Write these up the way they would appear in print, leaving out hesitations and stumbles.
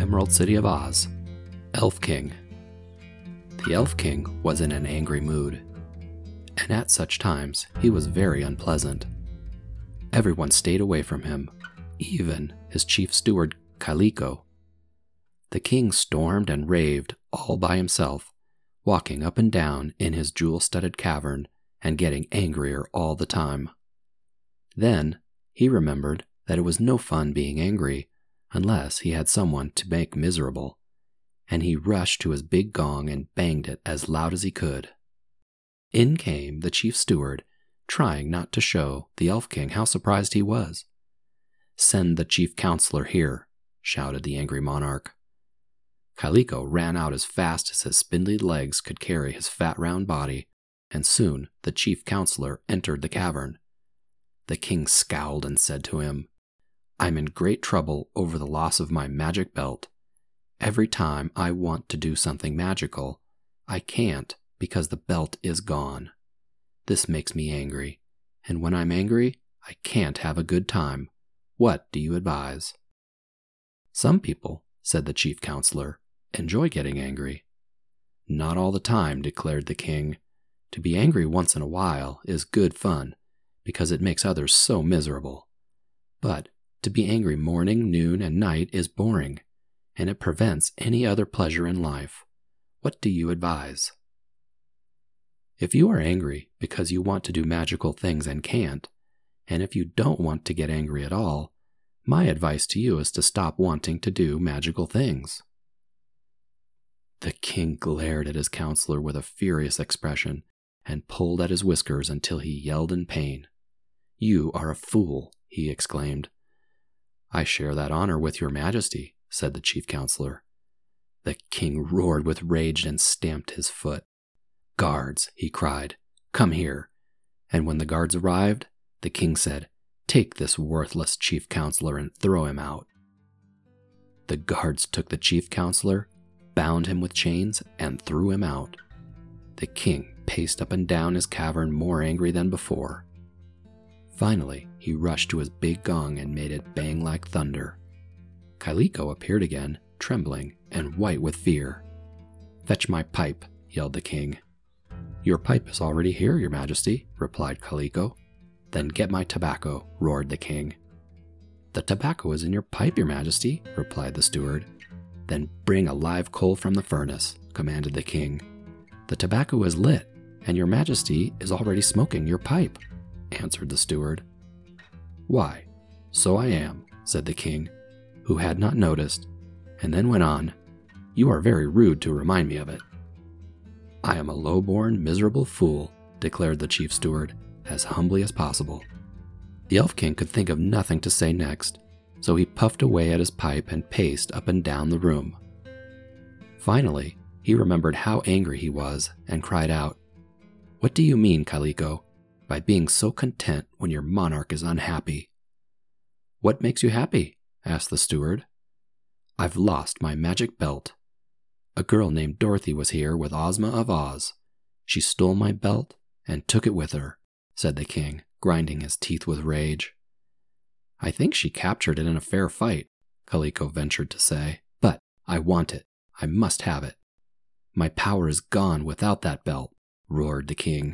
Emerald City of Oz. Elf King. The Elf King was in an angry mood, and at such times he was very unpleasant. Everyone stayed away from him, even his chief steward, Kaliko. The king stormed and raved all by himself, walking up and down in his jewel-studded cavern and getting angrier all the time. Then he remembered that it was no fun being angry unless he had someone to make miserable, and he rushed to his big gong and banged it as loud as he could. In came the chief steward, trying not to show the Elf King how surprised he was. "Send the chief counselor here," shouted the angry monarch. Kaliko ran out as fast as his spindly legs could carry his fat round body, and soon the chief counselor entered the cavern. The king scowled and said to him, "I'm in great trouble over the loss of my magic belt. Every time I want to do something magical, I can't because the belt is gone. This makes me angry, and when I'm angry, I can't have a good time. What do you advise?" "Some people," said the chief counselor, "enjoy getting angry." "Not all the time," declared the king. "To be angry once in a while is good fun, because it makes others so miserable. But to be angry morning, noon, and night is boring, and it prevents any other pleasure in life. What do you advise?" If you are angry because you want to do magical things and can't, and if you don't want to get angry at all, my advice to you is to stop wanting to do magical things. The king glared at his counselor with a furious expression and pulled at his whiskers until he yelled in pain. "You are a fool," he exclaimed. "I share that honor with your majesty," said the chief counselor. The king roared with rage and stamped his foot. "Guards," he cried, "come here." And when the guards arrived, the king said, "Take this worthless chief counselor and throw him out." The guards took the chief counselor, bound him with chains, and threw him out. The king paced up and down his cavern more angry than before. Finally, he rushed to his big gong and made it bang like thunder. Kaliko appeared again, trembling and white with fear. "Fetch my pipe," yelled the king. "Your pipe is already here, your majesty," replied Kaliko. "Then get my tobacco," roared the king. "The tobacco is in your pipe, your majesty," replied the steward. "Then bring a live coal from the furnace," commanded the king. "The tobacco is lit, and your majesty is already smoking your pipe," answered the steward. "Why, so I am," said the king, who had not noticed, and then went on, "You are very rude to remind me of it." "I am a low-born, miserable fool," declared the chief steward, as humbly as possible. The Elf King could think of nothing to say next, so he puffed away at his pipe and paced up and down the room. Finally, he remembered how angry he was and cried out, "What do you mean, Kaliko, by being so content when your monarch is unhappy?" "What makes you happy?" asked the steward. "I've lost my magic belt. A girl named Dorothy was here with Ozma of Oz. She stole my belt and took it with her," said the king, grinding his teeth with rage. "I think she captured it in a fair fight," Kaliko ventured to say, "but I want it. I must have it. My power is gone without that belt," roared the king.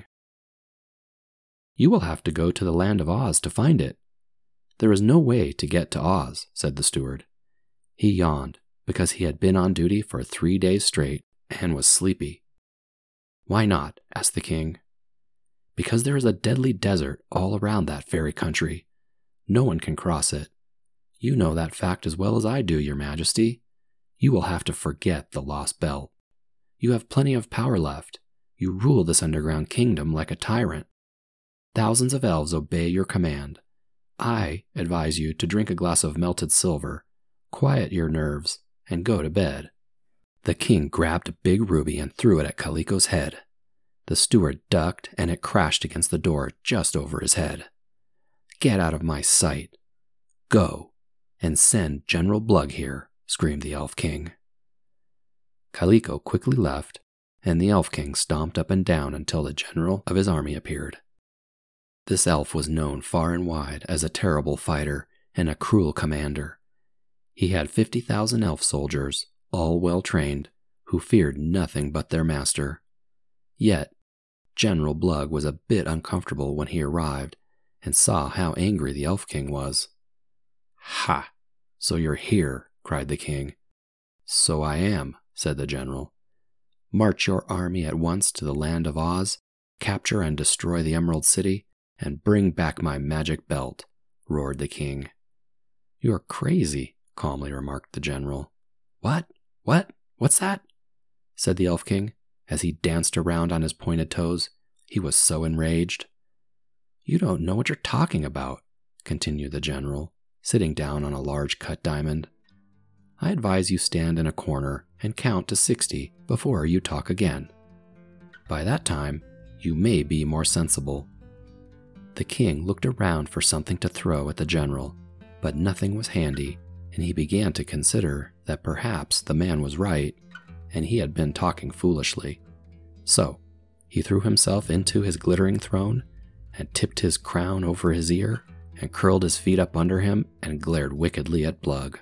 "You will have to go to the land of Oz to find it. There is no way to get to Oz," said the steward. He yawned because he had been on duty for 3 days straight and was sleepy. "Why not?" asked the king. "Because there is a deadly desert all around that fairy country. No one can cross it. You know that fact as well as I do, your majesty. You will have to forget the lost belt. You have plenty of power left. You rule this underground kingdom like a tyrant. Thousands of elves obey your command. I advise you to drink a glass of melted silver, quiet your nerves, and go to bed." The king grabbed a big ruby and threw it at Kaliko's head. The steward ducked, and it crashed against the door just over his head. "Get out of my sight. Go, and send General Blug here," screamed the Elf King. Kaliko quickly left, and the Elf King stomped up and down until the general of his army appeared. This elf was known far and wide as a terrible fighter and a cruel commander. He had 50,000 elf soldiers, all well trained, who feared nothing but their master. Yet, General Blug was a bit uncomfortable when he arrived and saw how angry the Elf King was. "Ha! So you're here," cried the king. "So I am," said the general. "March your army at once to the land of Oz, capture and destroy the Emerald City, and bring back my magic belt," roared the king. "You're crazy," calmly remarked the general. What? What's that?" said the Elf King, as he danced around on his pointed toes. He was so enraged. "You don't know what you're talking about," continued the general, sitting down on a large cut diamond. "I advise you stand in a corner and count to 60 before you talk again. By that time, you may be more sensible." The king looked around for something to throw at the general, but nothing was handy, and he began to consider that perhaps the man was right, and he had been talking foolishly. So, he threw himself into his glittering throne, and tipped his crown over his ear, and curled his feet up under him, and glared wickedly at Blug.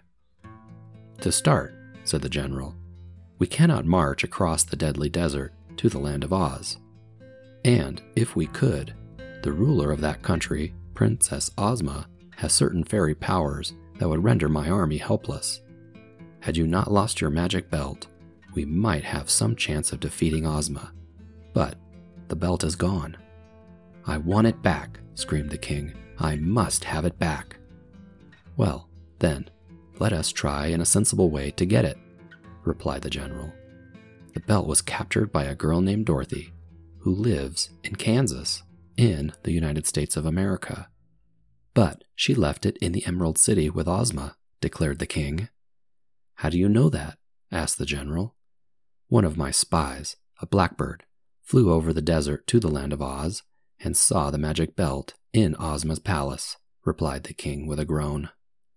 "To start," said the general, "we cannot march across the deadly desert to the land of Oz. And, if we could, the ruler of that country, Princess Ozma, has certain fairy powers that would render my army helpless. Had you not lost your magic belt, we might have some chance of defeating Ozma. But the belt is gone." "I want it back," screamed the king. "I must have it back." "Well, then, let us try in a sensible way to get it," replied the general. "The belt was captured by a girl named Dorothy, who lives in Kansas, in the United States of America. But she left it in the Emerald City with Ozma," declared the king. "How do you know that?" asked the general. "One of my spies, a blackbird, flew over the desert to the land of Oz and saw the magic belt in Ozma's palace," replied the king with a groan.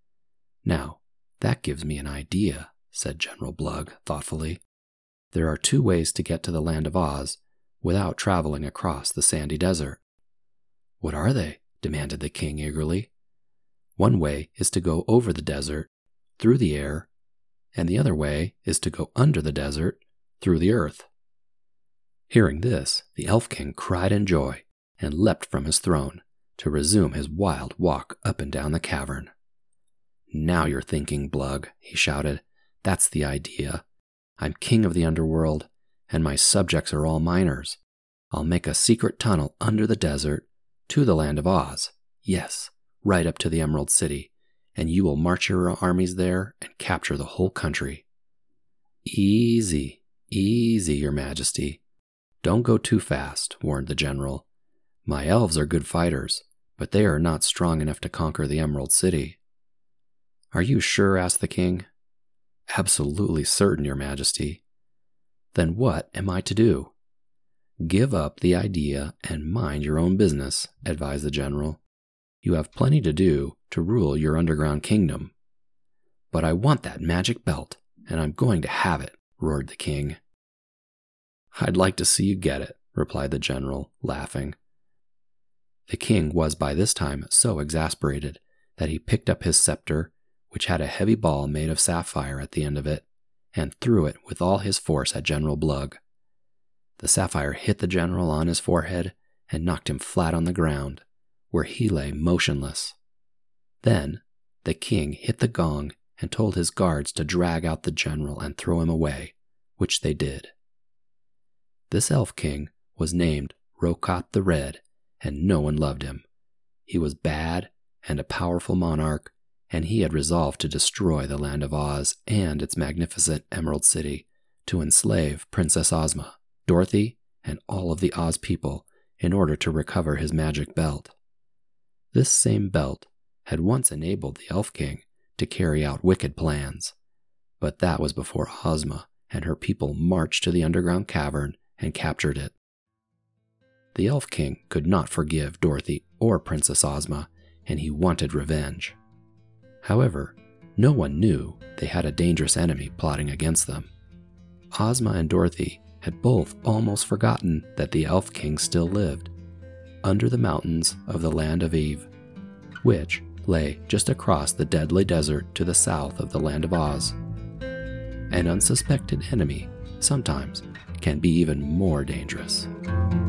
"Now, that gives me an idea," said General Blug thoughtfully. "There are 2 ways to get to the land of Oz without traveling across the sandy desert." "What are they?" demanded the king eagerly. "One way is to go over the desert, through the air, and the other way is to go under the desert, through the earth." Hearing this, the Elf King cried in joy and leapt from his throne to resume his wild walk up and down the cavern. "Now you're thinking, Blug," he shouted. "That's the idea. I'm king of the underworld, and my subjects are all miners. I'll make a secret tunnel under the desert to the land of Oz. Yes, right up to the Emerald City, and you will march your armies there and capture the whole country." "Easy, your majesty. Don't go too fast," warned the general. "My elves are good fighters, but they are not strong enough to conquer the Emerald City." "Are you sure?" asked the king. "Absolutely certain, your majesty." "Then what am I to do?" "Give up the idea and mind your own business," advised the general. "You have plenty to do to rule your underground kingdom." "But I want that magic belt, and I'm going to have it," roared the king. "I'd like to see you get it," replied the general, laughing. The king was by this time so exasperated that he picked up his scepter, which had a heavy ball made of sapphire at the end of it, and threw it with all his force at General Blug. The sapphire hit the general on his forehead and knocked him flat on the ground, where he lay motionless. Then the king hit the gong and told his guards to drag out the general and throw him away, which they did. This Elf King was named Rokat the Red, and no one loved him. He was bad and a powerful monarch, and he had resolved to destroy the land of Oz and its magnificent Emerald City to enslave Princess Ozma, Dorothy, and all of the Oz people in order to recover his magic belt. This same belt had once enabled the Elf King to carry out wicked plans, but that was before Ozma and her people marched to the underground cavern and captured it. The Elf King could not forgive Dorothy or Princess Ozma, and he wanted revenge. However, no one knew they had a dangerous enemy plotting against them. Ozma and Dorothy had both almost forgotten that the Elf King still lived, under the mountains of the land of Eve, which, lay just across the deadly desert to the south of the Land of Oz. An unsuspected enemy sometimes can be even more dangerous.